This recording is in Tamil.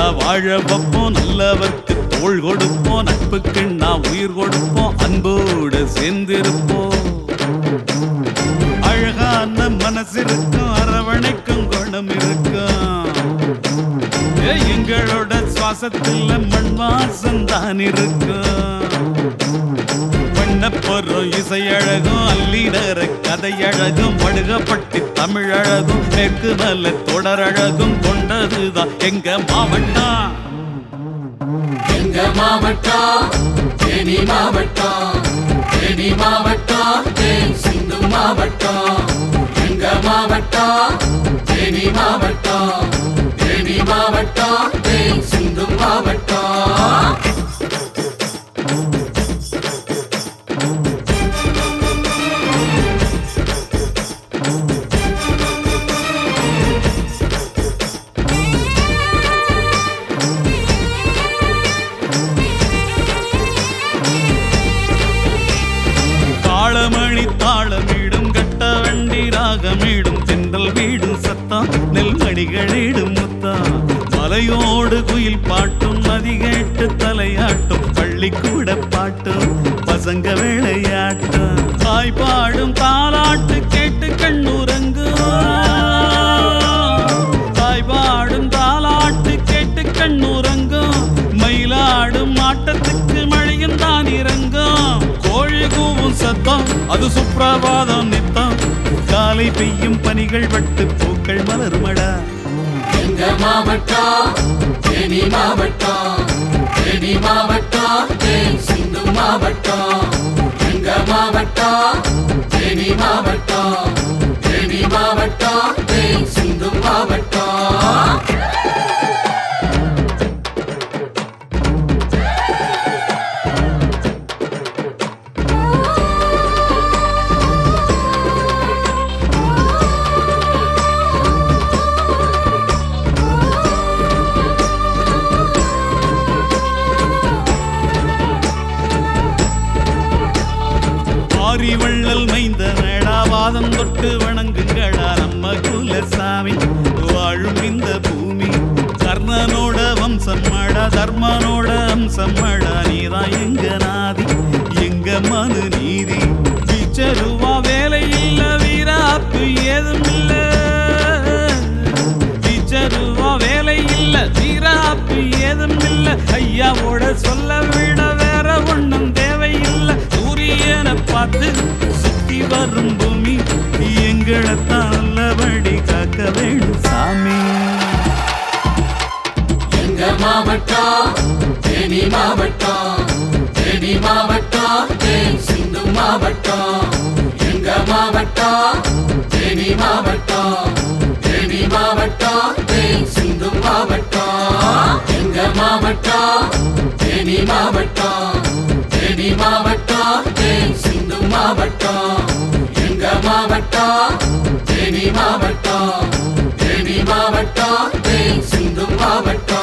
வாழ வைப்போம், நல்லவர்க்கு தோள் கொடுப்போம், நட்புக்கு நான் உயிர் கொடுப்போம், அன்போடு சேர்ந்திருப்போம். அழகான மனசு இருக்கும், அரவணைக்கும் குணம் இருக்கும். எங்களோட சுவாசத்தில் மண் வாசம் தான் இருக்கும். வண்ணப்பொருள் இசையழகும், அல்லிடர கதையழகும், வடுகப்பட்டி தமிழழகும், மேற்கு மலை தொடரழகும் கொண்டதுதான் எங்க மாவட்டம். எங்க மாவட்டம் தேனி மாவட்டம், தேனி மாவட்டம் தேன் சிந்தும் மாவட்டம். எங்க மாவட்டம் தேனி மாவட்டம், தேனி மாவட்டம் தேன் சிந்தும் மாவட்டம். தாளமணி தாளமிடும், கட்ட வண்டி ராகமிடும், தென்றல் வீடும் சத்தம், நெல்மணிகளிடும் முத்தம். மலையோடு குயில் பாட்டும், நதி கேட்டு தலையாட்டும், பள்ளிக்கூட பாட்டும், பசங்க விளையாட்டும். தாய் பாடும் தாலாட்டு கேட்டு கண்ணுறங்கும், தாய் பாடும் தாலாட்டு கேட்டு கண்ணுறங்கும். மயிலாடும் ஆட்டத்துக்கு மழையும் தான் இறங்கும். கோழி கூவும் சத்தம் அது சுப்பிரபாதம் நித்தம், காலை பெய்யும் பனிகள் பட்டு பூக்கள் மலருமடா. எங்க மாவட்டம் தேனி மாவட்டம், தேனி மாவட்டம் தேன் சிந்தும் மாவட்டம். எங்க மாவட்டம் தேனி மாவட்டம், தேனி மாவட்டம் தேன் சிந்தும் மாவட்டம். வள்ளல் மைந்த நேடாவாதம் தொட்டு வணங்குங்களா நம்ம குலசாமி. வாழும் இந்த பூமி கர்ணனோட வம்சம்மடா, தர்மனோட அம்சம்மடா. நீதான் எங்க நாதி, எங்க மனு நீதி. பிச்சருவா வேலை இல்ல, வீராப்பு ஏதும் இல்ல. பிச்சருவா வேலை இல்ல, வீராப்பு ஏதும் இல்ல. ஐயாவோட சொல்ல விட வேற ஒண்ணும் தேவையில்லை. சூரியனை பார்த்து சுத்தி வரும் பூமி, எங்களைத்தான் நல்லபடி காக்க வேணும் சாமி. எங்க மாவட்டம் தேனி மாவட்டம், தேனி மாவட்டம் தேன் சிந்தும் மாவட்டம். எங்க மாவட்டம் தேனி மாவட்டம், தேனி மாவட்டம் தேன் சிந்தும் மாவட்டம். எங்க மாவட்டம் தேனி மாவட்டம், தேனி மாவட்டம் தேன் சிந்தும் மாவட்டம். எங்க மாவட்டம் தேனி மாவட்டம், தேனி மாவட்டம் தேன் சிந்தும் மாவட்டம்.